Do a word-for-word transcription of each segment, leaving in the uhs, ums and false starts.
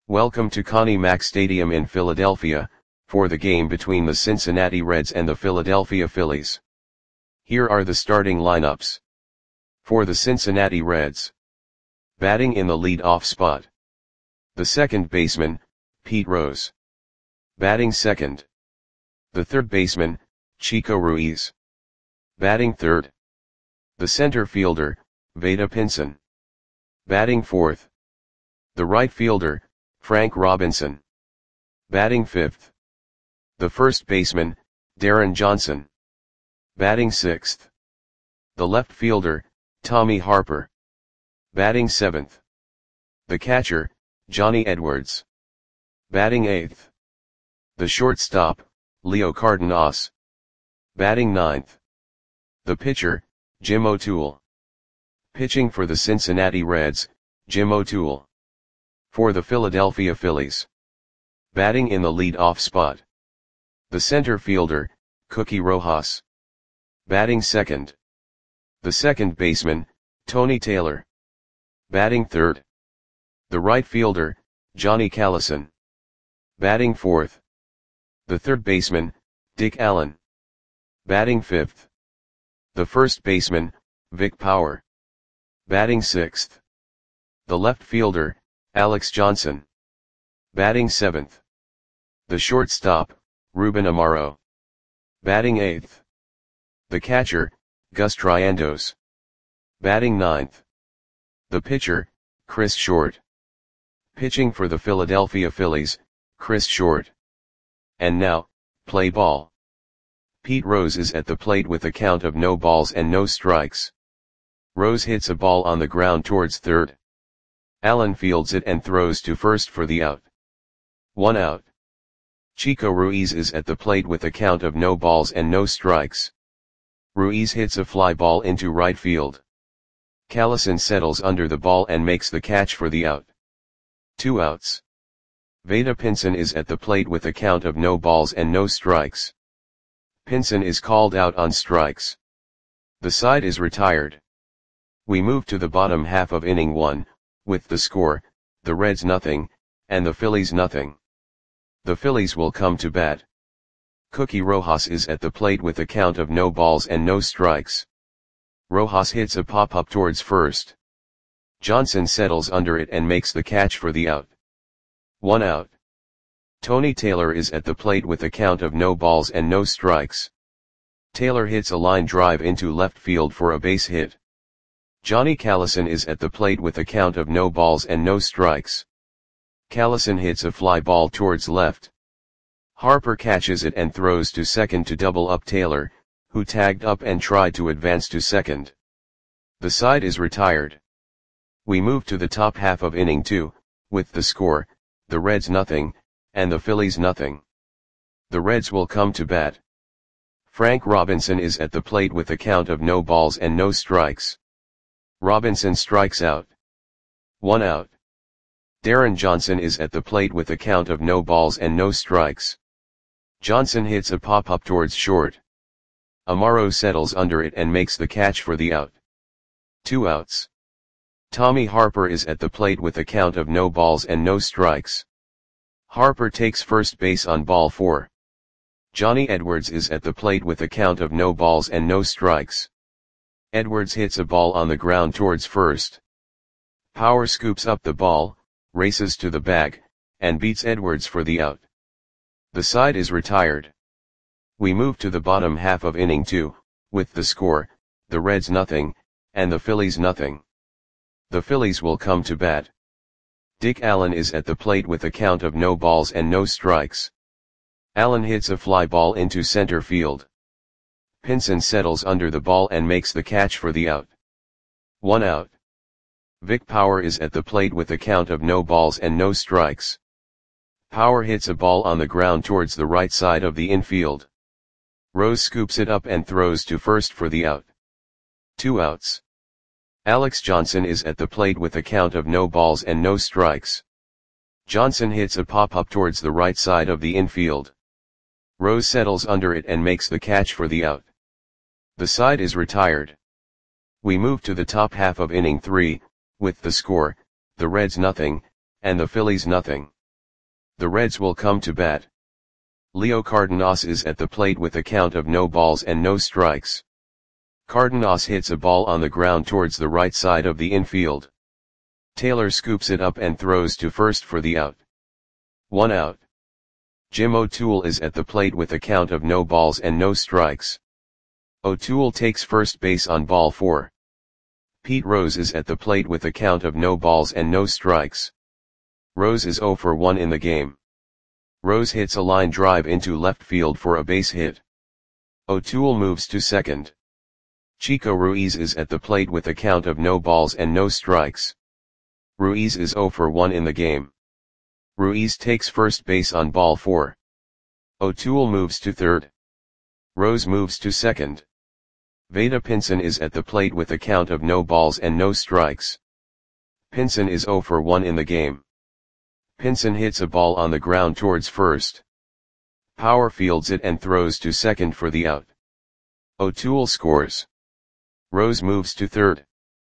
Welcome to Connie Mack Stadium in Philadelphia, for the game between the Cincinnati Reds and the Philadelphia Phillies. Here are the starting lineups. For the Cincinnati Reds. Batting in the lead-off spot. The second baseman, Pete Rose. Batting second. The third baseman, Chico Ruiz. Batting third. The center fielder, Vada Pinson. Batting fourth. The right fielder, Frank Robinson. Batting fifth. The first baseman, Darren Johnson. Batting sixth. The left fielder, Tommy Harper. Batting seventh. The catcher, Johnny Edwards. Batting eighth. The shortstop, Leo Cardenas. Batting ninth. The pitcher, Jim O'Toole. Pitching for the Cincinnati Reds, Jim O'Toole. For the Philadelphia Phillies. Batting in the lead-off spot. The center fielder, Cookie Rojas. Batting second. The second baseman, Tony Taylor. Batting third. The right fielder, Johnny Callison. Batting fourth. The third baseman, Dick Allen. Batting fifth. The first baseman, Vic Power. Batting sixth. The left fielder, Alex Johnson. Batting seventh. The shortstop, Ruben Amaro. Batting eighth. The catcher, Gus Triandos. Batting ninth. The pitcher, Chris Short. Pitching for the Philadelphia Phillies, Chris Short. And now, play ball. Pete Rose is at the plate with a count of no balls and no strikes. Rose hits a ball on the ground towards third. Allen fields it and throws to first for the out. One out. Chico Ruiz is at the plate with a count of no balls and no strikes. Ruiz hits a fly ball into right field. Callison settles under the ball and makes the catch for the out. Two outs. Vada Pinson is at the plate with a count of no balls and no strikes. Pinson is called out on strikes. The side is retired. We move to the bottom half of inning one, with the score, the Reds nothing, and the Phillies nothing. The Phillies will come to bat. Cookie Rojas is at the plate with a count of no balls and no strikes. Rojas hits a pop-up towards first. Johnson settles under it and makes the catch for the out. One out. Tony Taylor is at the plate with a count of no balls and no strikes. Taylor hits a line drive into left field for a base hit. Johnny Callison is at the plate with a count of no balls and no strikes. Callison hits a fly ball towards left. Harper catches it and throws to second to double up Taylor, who tagged up and tried to advance to second. The side is retired. We move to the top half of inning two, with the score, the Reds nothing, and the Phillies nothing. The Reds will come to bat. Frank Robinson is at the plate with a count of no balls and no strikes. Robinson strikes out. One out. Darren Johnson is at the plate with a count of no balls and no strikes. Johnson hits a pop-up towards short. Amaro settles under it and makes the catch for the out. Two outs. Tommy Harper is at the plate with a count of no balls and no strikes. Harper takes first base on ball four. Johnny Edwards is at the plate with a count of no balls and no strikes. Edwards hits a ball on the ground towards first. Power scoops up the ball, races to the bag, and beats Edwards for the out. The side is retired. We move to the bottom half of inning two, with the score, the Reds nothing, and the Phillies nothing. The Phillies will come to bat. Dick Allen is at the plate with a count of no balls and no strikes. Allen hits a fly ball into center field. Pinson settles under the ball and makes the catch for the out. One out. Vic Power is at the plate with a count of no balls and no strikes. Power hits a ball on the ground towards the right side of the infield. Rose scoops it up and throws to first for the out. Two outs. Alex Johnson is at the plate with a count of no balls and no strikes. Johnson hits a pop-up towards the right side of the infield. Rose settles under it and makes the catch for the out. The side is retired. We move to the top half of inning three, with the score, the Reds nothing, and the Phillies nothing. The Reds will come to bat. Leo Cardenas is at the plate with a count of no balls and no strikes. Cardenas hits a ball on the ground towards the right side of the infield. Taylor scoops it up and throws to first for the out. One out. Jim O'Toole is at the plate with a count of no balls and no strikes. O'Toole takes first base on ball four. Pete Rose is at the plate with a count of no balls and no strikes. Rose is zero for one in the game. Rose hits a line drive into left field for a base hit. O'Toole moves to second. Chico Ruiz is at the plate with a count of no balls and no strikes. Ruiz is zero for one in the game. Ruiz takes first base on ball four. O'Toole moves to third. Rose moves to second. Vada Pinson is at the plate with a count of no balls and no strikes. Pinson is zero for one in the game. Pinson hits a ball on the ground towards first. Power fields it and throws to second for the out. O'Toole scores. Rose moves to third.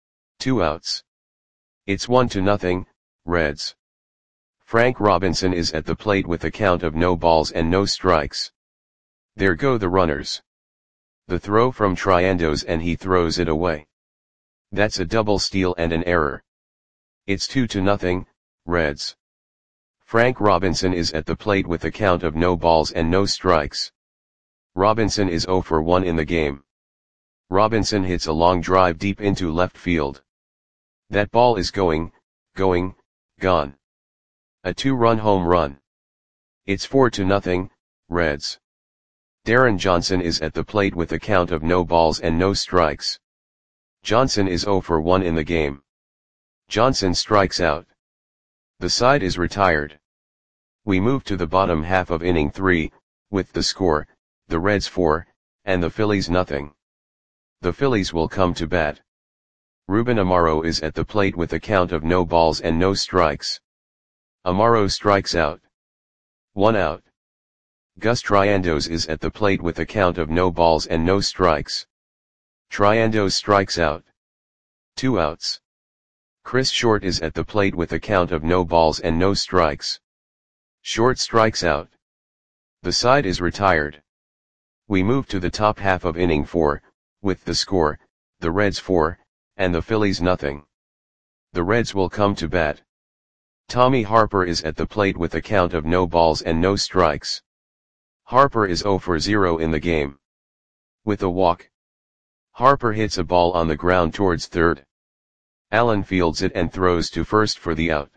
Two outs. It's one to nothing, Reds. Frank Robinson is at the plate with a count of no balls and no strikes. There go the runners. The throw from Triandos and he throws it away. That's a double steal and an error. It's two to nothing, Reds. Frank Robinson is at the plate with a count of no balls and no strikes. Robinson is zero for one in the game. Robinson hits a long drive deep into left field. That ball is going, going, gone. A two-run home run. It's four to nothing, Reds. Darren Johnson is at the plate with a count of no balls and no strikes. Johnson is zero for one in the game. Johnson strikes out. The side is retired. We move to the bottom half of inning three, with the score, the Reds four, and the Phillies nothing. The Phillies will come to bat. Ruben Amaro is at the plate with a count of no balls and no strikes. Amaro strikes out. One out. Gus Triandos is at the plate with a count of no balls and no strikes. Triandos strikes out. Two outs. Chris Short is at the plate with a count of no balls and no strikes. Short strikes out. The side is retired. We move to the top half of inning four, with the score, the Reds four, and the Phillies nothing. The Reds will come to bat. Tommy Harper is at the plate with a count of no balls and no strikes. Harper is zero for zero in the game. With a walk. Harper hits a ball on the ground towards third. Allen fields it and throws to first for the out.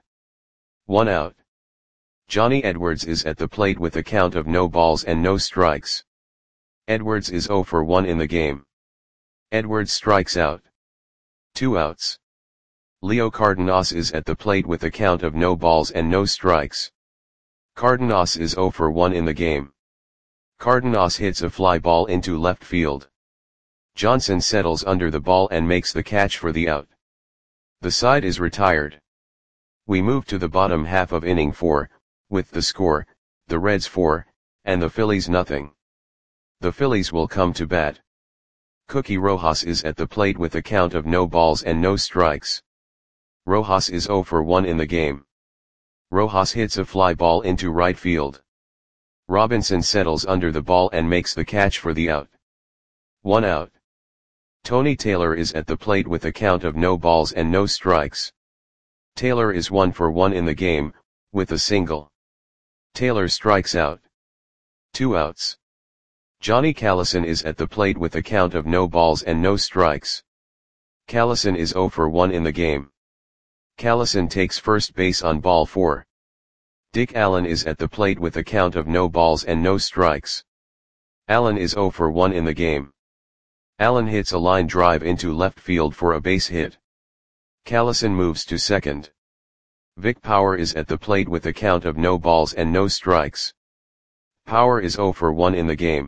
One out. Johnny Edwards is at the plate with a count of no balls and no strikes. Edwards is zero for one in the game. Edwards strikes out. Two outs. Leo Cardenas is at the plate with a count of no balls and no strikes. Cardenas is zero for one in the game. Cardenas hits a fly ball into left field. Johnson settles under the ball and makes the catch for the out. The side is retired. We move to the bottom half of inning four, with the score, the Reds four, and the Phillies nothing. The Phillies will come to bat. Cookie Rojas is at the plate with a count of no balls and no strikes. Rojas is zero for one in the game. Rojas hits a fly ball into right field. Robinson settles under the ball and makes the catch for the out. One out. Tony Taylor is at the plate with a count of no balls and no strikes. Taylor is one for one in the game, with a single. Taylor strikes out. Two outs. Johnny Callison is at the plate with a count of no balls and no strikes. Callison is zero for one in the game. Callison takes first base on ball four. Dick Allen is at the plate with a count of no balls and no strikes. Allen is zero for one in the game. Allen hits a line drive into left field for a base hit. Callison moves to second. Vic Power is at the plate with a count of no balls and no strikes. Power is zero for one in the game.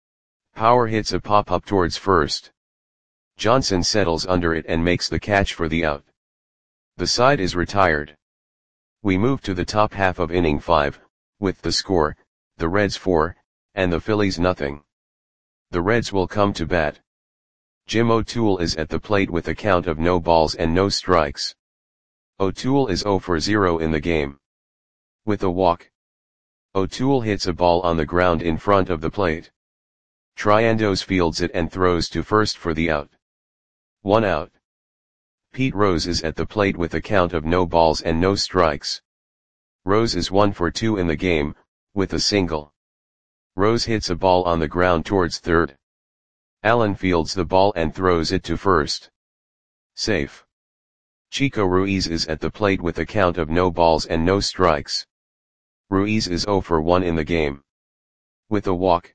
Power hits a pop-up towards first. Johnson settles under it and makes the catch for the out. The side is retired. We move to the top half of inning five, with the score, the Reds four, and the Phillies nothing. The Reds will come to bat. Jim O'Toole is at the plate with a count of no balls and no strikes. O'Toole is zero for zero in the game. With a walk, O'Toole hits a ball on the ground in front of the plate. Triandos fields it and throws to first for the out. One out. Pete Rose is at the plate with a count of no balls and no strikes. Rose is one for two in the game, with a single. Rose hits a ball on the ground towards third. Allen fields the ball and throws it to first. Safe. Chico Ruiz is at the plate with a count of no balls and no strikes. Ruiz is zero for one in the game. With a walk,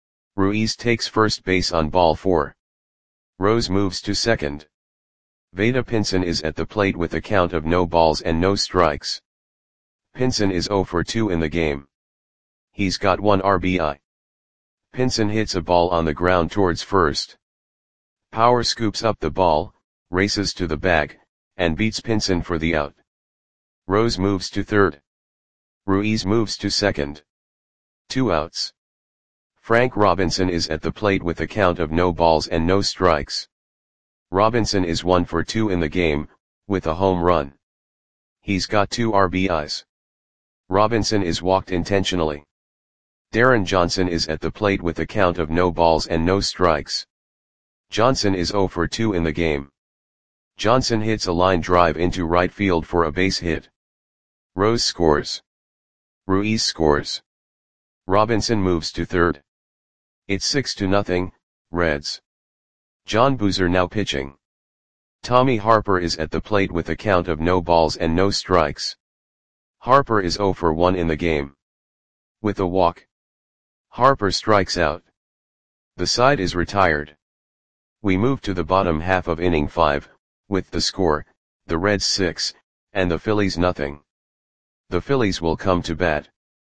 Ruiz takes first base on ball four. Rose moves to second. Vada Pinson is at the plate with a count of no balls and no strikes. Pinson is zero for two in the game. He's got one R B I. Pinson hits a ball on the ground towards first. Power scoops up the ball, races to the bag, and beats Pinson for the out. Rose moves to third. Ruiz moves to second. Two outs. Frank Robinson is at the plate with a count of no balls and no strikes. Robinson is one for two in the game, with a home run. He's got two R B Is. Robinson is walked intentionally. Darren Johnson is at the plate with a count of no balls and no strikes. Johnson is zero for two in the game. Johnson hits a line drive into right field for a base hit. Rose scores. Ruiz scores. Robinson moves to third. It's six to nothing, Reds. John Boozer now pitching. Tommy Harper is at the plate with a count of no balls and no strikes. Harper is zero for one in the game. With a walk, Harper strikes out. The side is retired. We move to the bottom half of inning five, with the score, the Reds six, and the Phillies nothing. The Phillies will come to bat.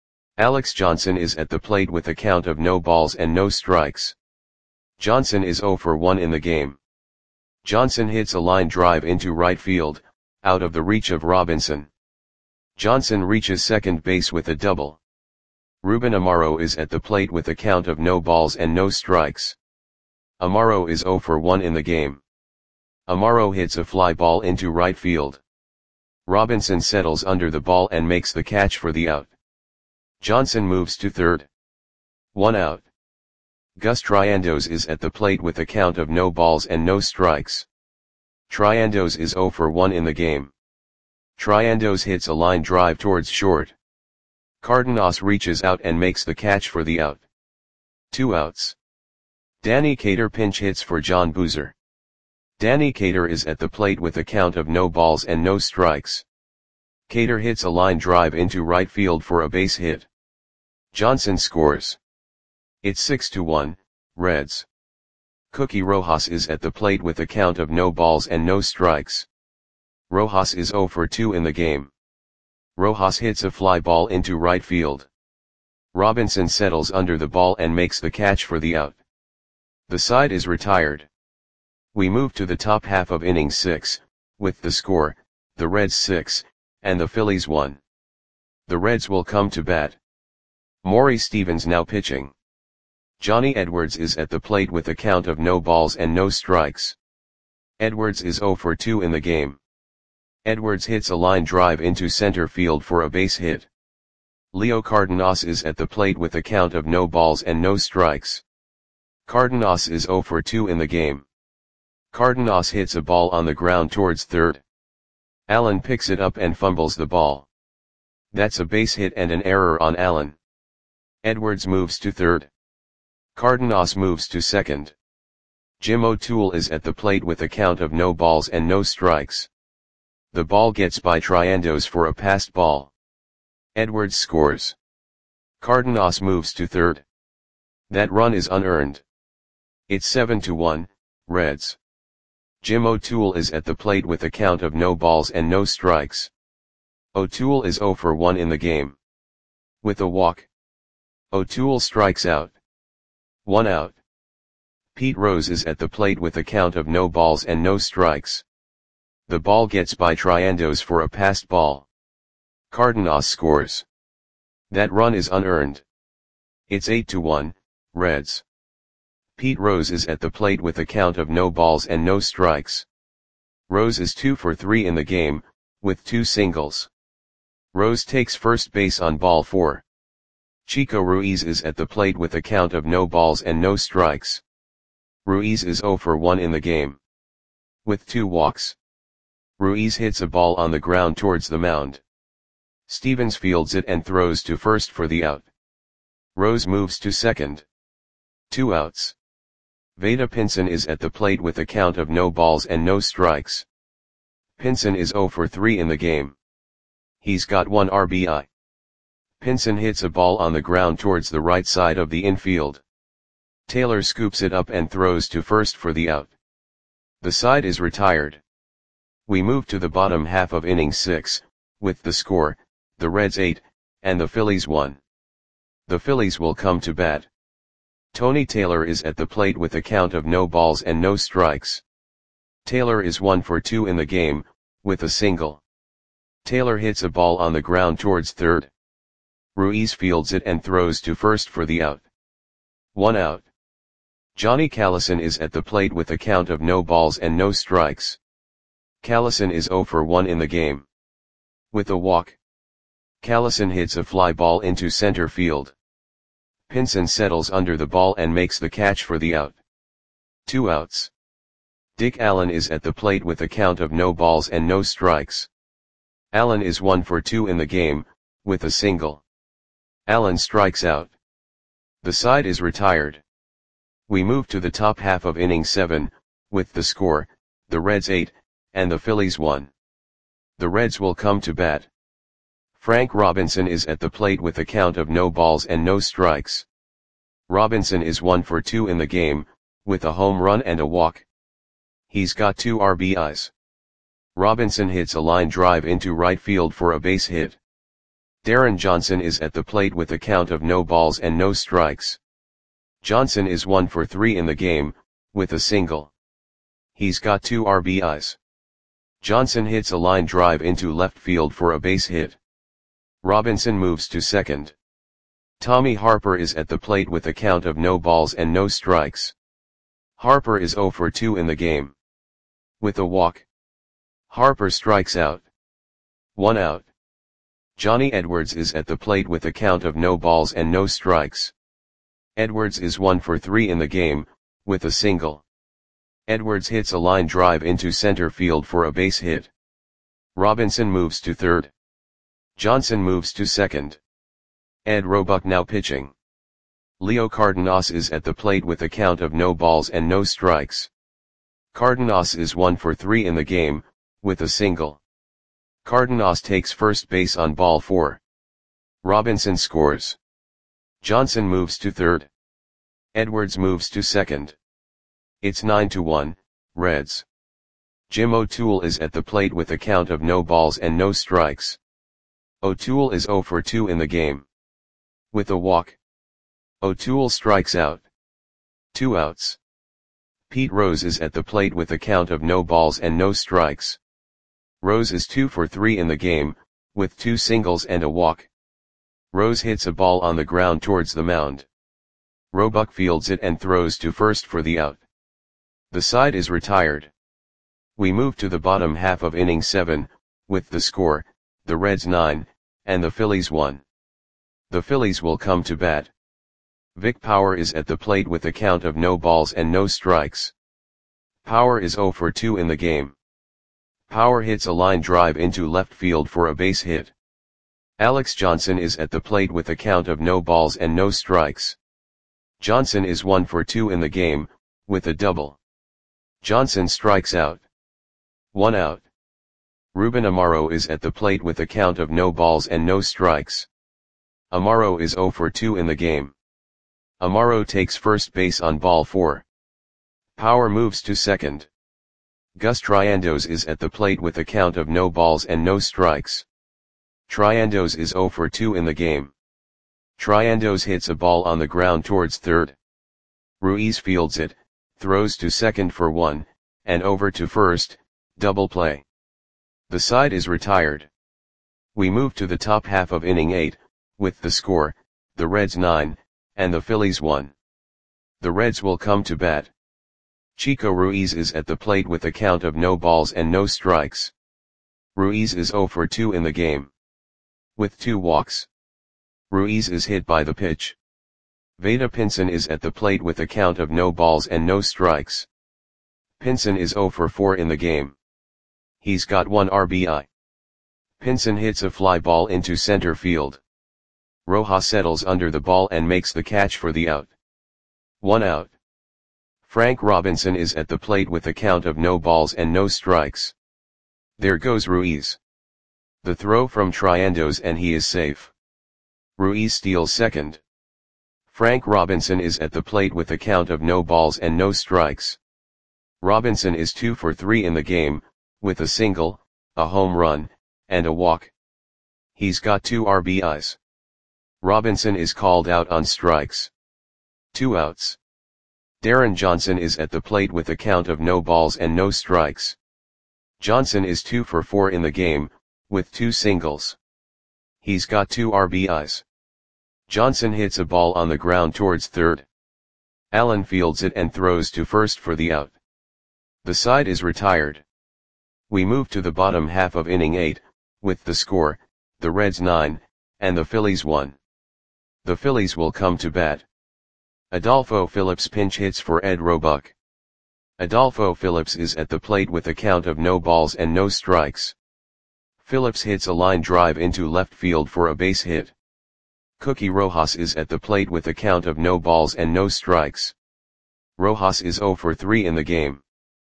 Alex Johnson is at the plate with a count of no balls and no strikes. Johnson is zero for one in the game. Johnson hits a line drive into right field, out of the reach of Robinson. Johnson reaches second base with a double. Ruben Amaro is at the plate with a count of no balls and no strikes. Amaro is zero for one in the game. Amaro hits a fly ball into right field. Robinson settles under the ball and makes the catch for the out. Johnson moves to third. One out. Gus Triandos is at the plate with a count of no balls and no strikes. Triandos is zero for one in the game. Triandos hits a line drive towards short. Cardenas reaches out and makes the catch for the out. Two outs. Danny Cater pinch hits for John Boozer. Danny Cater is at the plate with a count of no balls and no strikes. Cater hits a line drive into right field for a base hit. Johnson scores. It's six to one, Reds. Cookie Rojas is at the plate with a count of no balls and no strikes. Rojas is zero for two in the game. Rojas hits a fly ball into right field. Robinson settles under the ball and makes the catch for the out. The side is retired. We move to the top half of inning six, with the score, the Reds six, and the Phillies one. The Reds will come to bat. Maury Stevens now pitching. Johnny Edwards is at the plate with a count of no balls and no strikes. Edwards is zero for two in the game. Edwards hits a line drive into center field for a base hit. Leo Cardenas is at the plate with a count of no balls and no strikes. Cardenas is zero for two in the game. Cardenas hits a ball on the ground towards third. Allen picks it up and fumbles the ball. That's a base hit and an error on Allen. Edwards moves to third. Cardenas moves to second. Jim O'Toole is at the plate with a count of no balls and no strikes. The ball gets by Triandos for a passed ball. Edwards scores. Cardenas moves to third. That run is unearned. It's seven to one, Reds. Jim O'Toole is at the plate with a count of no balls and no strikes. O'Toole is zero for one in the game. With a walk, O'Toole strikes out. One out. Pete Rose is at the plate with a count of no balls and no strikes. The ball gets by Triandos for a passed ball. Cardenas scores. That run is unearned. It's eight to one, Reds. Pete Rose is at the plate with a count of no balls and no strikes. Rose is two for three in the game, with two singles. Rose takes first base on ball four. Chico Ruiz is at the plate with a count of no balls and no strikes. Ruiz is zero for one in the game. With two walks. Ruiz hits a ball on the ground towards the mound. Stevens fields it and throws to first for the out. Rose moves to second. Two outs. Vada Pinson is at the plate with a count of no balls and no strikes. Pinson is zero for three in the game. He's got one R B I. Pinson hits a ball on the ground towards the right side of the infield. Taylor scoops it up and throws to first for the out. The side is retired. We move to the bottom half of inning six, with the score, the Reds eight, and the Phillies one. The Phillies will come to bat. Tony Taylor is at the plate with a count of no balls and no strikes. Taylor is one for two in the game, with a single. Taylor hits a ball on the ground towards third. Ruiz fields it and throws to first for the out. One out. Johnny Callison is at the plate with a count of no balls and no strikes. Callison is zero for one in the game. With a walk. Callison hits a fly ball into center field. Pinson settles under the ball and makes the catch for the out. Two outs. Dick Allen is at the plate with a count of no balls and no strikes. Allen is one for two in the game, with a single. Allen strikes out. The side is retired. We move to the top half of inning seven, with the score, the Reds eight, and the Phillies one. The Reds will come to bat. Frank Robinson is at the plate with a count of no balls and no strikes. Robinson is one for two in the game, with a home run and a walk. He's got two R B Is. Robinson hits a line drive into right field for a base hit. Darren Johnson is at the plate with a count of no balls and no strikes. Johnson is one for three in the game, with a single. He's got two R B Is. Johnson hits a line drive into left field for a base hit. Robinson moves to second. Tommy Harper is at the plate with a count of no balls and no strikes. Harper is zero for two in the game. With a walk. Harper strikes out. One out. Johnny Edwards is at the plate with a count of no balls and no strikes. Edwards is one for three in the game, with a single. Edwards hits a line drive into center field for a base hit. Robinson moves to third. Johnson moves to second. Ed Roebuck now pitching. Leo Cardenas is at the plate with a count of no balls and no strikes. Cardenas is one for three in the game, with a single. Cardenas takes first base on ball four. Robinson scores. Johnson moves to third. Edwards moves to second. It's nine to one, Reds. Jim O'Toole is at the plate with a count of no balls and no strikes. O'Toole is zero for two in the game. With a walk. O'Toole strikes out. Two outs. Pete Rose is at the plate with a count of no balls and no strikes. Rose is two for three in the game, with two singles and a walk. Rose hits a ball on the ground towards the mound. Roebuck fields it and throws to first for the out. The side is retired. We move to the bottom half of inning seven, with the score, the Reds nine, and the Phillies one. The Phillies will come to bat. Vic Power is at the plate with a count of no balls and no strikes. Power is zero for two in the game. Power hits a line drive into left field for a base hit. Alex Johnson is at the plate with a count of no balls and no strikes. Johnson is one for two in the game, with a double. Johnson strikes out. One out. Ruben Amaro is at the plate with a count of no balls and no strikes. Amaro is zero for two in the game. Amaro takes first base on ball four. Power moves to second. Gus Triandos is at the plate with a count of no balls and no strikes. Triandos is zero for two in the game. Triandos hits a ball on the ground towards third. Ruiz fields it, throws to second for one, and over to first, double play. The side is retired. We move to the top half of inning eight, with the score, the Reds nine, and the Phillies one. The Reds will come to bat. Chico Ruiz is at the plate with a count of no balls and no strikes. Ruiz is zero for two in the game. With two walks. Ruiz is hit by the pitch. Vada Pinson is at the plate with a count of no balls and no strikes. Pinson is zero for four in the game. He's got one R B I. Pinson hits a fly ball into center field. Rojas settles under the ball and makes the catch for the out. One out. Frank Robinson is at the plate with a count of no balls and no strikes. There goes Ruiz. The throw from Triendos and he is safe. Ruiz steals second. Frank Robinson is at the plate with a count of no balls and no strikes. Robinson is two for three in the game, with a single, a home run, and a walk. He's got two R B Is. Robinson is called out on strikes. Two outs. Darren Johnson is at the plate with a count of no balls and no strikes. Johnson is two for four in the game, with two singles. He's got two R B Is. Johnson hits a ball on the ground towards third. Allen fields it and throws to first for the out. The side is retired. We move to the bottom half of inning eight, with the score, the Reds nine, and the Phillies one. The Phillies will come to bat. Adolfo Phillips pinch hits for Ed Roebuck. Adolfo Phillips is at the plate with a count of no balls and no strikes. Phillips hits a line drive into left field for a base hit. Cookie Rojas is at the plate with a count of no balls and no strikes. Rojas is zero for three in the game.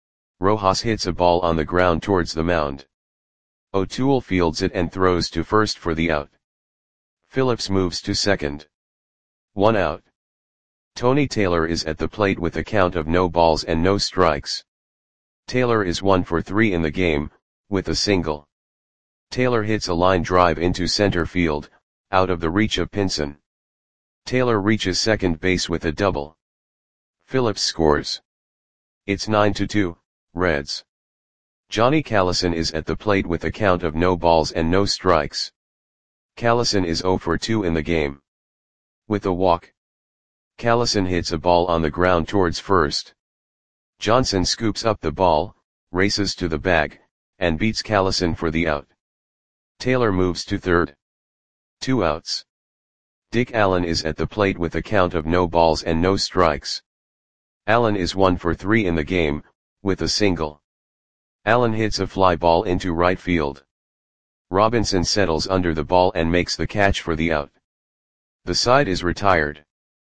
Rojas hits a ball on the ground towards the mound. O'Toole fields it and throws to first for the out. Phillips moves to second. One out. Tony Taylor is at the plate with a count of no balls and no strikes. Taylor is one for three in the game, with a single. Taylor hits a line drive into center field, out of the reach of Pinson. Taylor reaches second base with a double. Phillips scores. It's nine to two, Reds. Johnny Callison is at the plate with a count of no balls and no strikes. Callison is zero for two in the game. With a walk. Callison hits a ball on the ground towards first. Johnson scoops up the ball, races to the bag, and beats Callison for the out. Taylor moves to third. Two outs. Dick Allen is at the plate with a count of no balls and no strikes. Allen is one for three in the game, with a single. Allen hits a fly ball into right field. Robinson settles under the ball and makes the catch for the out. The side is retired.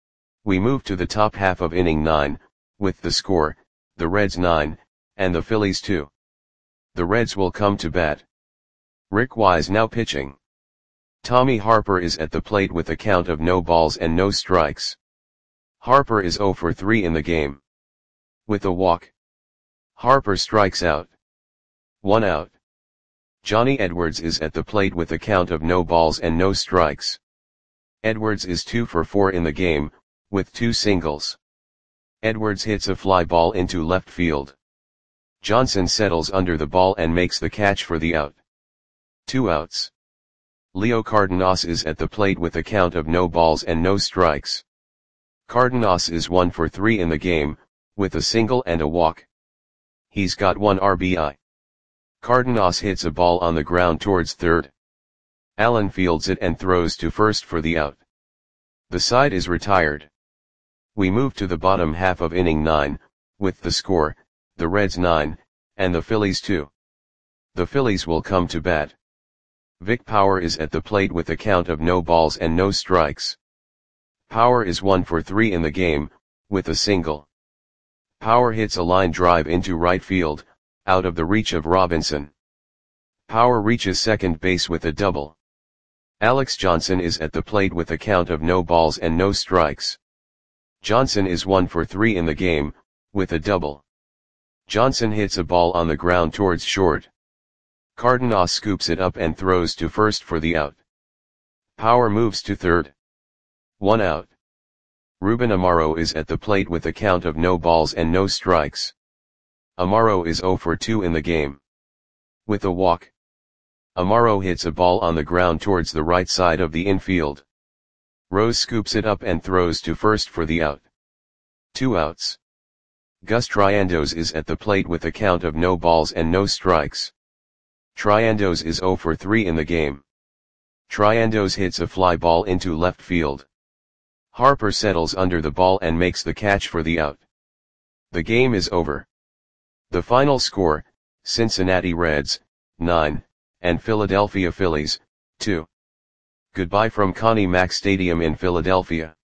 We move to the top half of inning nine, with the score, the Reds nine, and the Phillies two. The Reds will come to bat. Rick Wise now pitching. Tommy Harper is at the plate with a count of no balls and no strikes. Harper is zero for three in the game. With a walk. Harper strikes out. One out. Johnny Edwards is at the plate with a count of no balls and no strikes. Edwards is two for four in the game, with two singles. Edwards hits a fly ball into left field. Johnson settles under the ball and makes the catch for the out. Two outs. Leo Cardenas is at the plate with a count of no balls and no strikes. Cardenas is one for three in the game, with a single and a walk. He's got one R B I. Cardenas hits a ball on the ground towards third. Allen fields it and throws to first for the out. The side is retired. We move to the bottom half of inning nine, with the score, the Reds nine, and the Phillies two. The Phillies will come to bat. Vic Power is at the plate with a count of no balls and no strikes. Power is one for three in the game, with a single. Power hits a line drive into right field, out of the reach of Robinson. Power reaches second base with a double. Alex Johnson is at the plate with a count of no balls and no strikes. Johnson is one for three in the game, with a double. Johnson hits a ball on the ground towards short. Cardenas scoops it up and throws to first for the out. Power moves to third. One out. Ruben Amaro is at the plate with a count of no balls and no strikes. Amaro is zero for two in the game. With a walk. Amaro hits a ball on the ground towards the right side of the infield. Rose scoops it up and throws to first for the out. Two outs. Gus Triendos is at the plate with a count of no balls and no strikes. Triandos is zero for three in the game. Triandos hits a fly ball into left field. Harper settles under the ball and makes the catch for the out. The game is over. The final score, Cincinnati Reds, nine, and Philadelphia Phillies, two. Goodbye from Connie Mack Stadium in Philadelphia.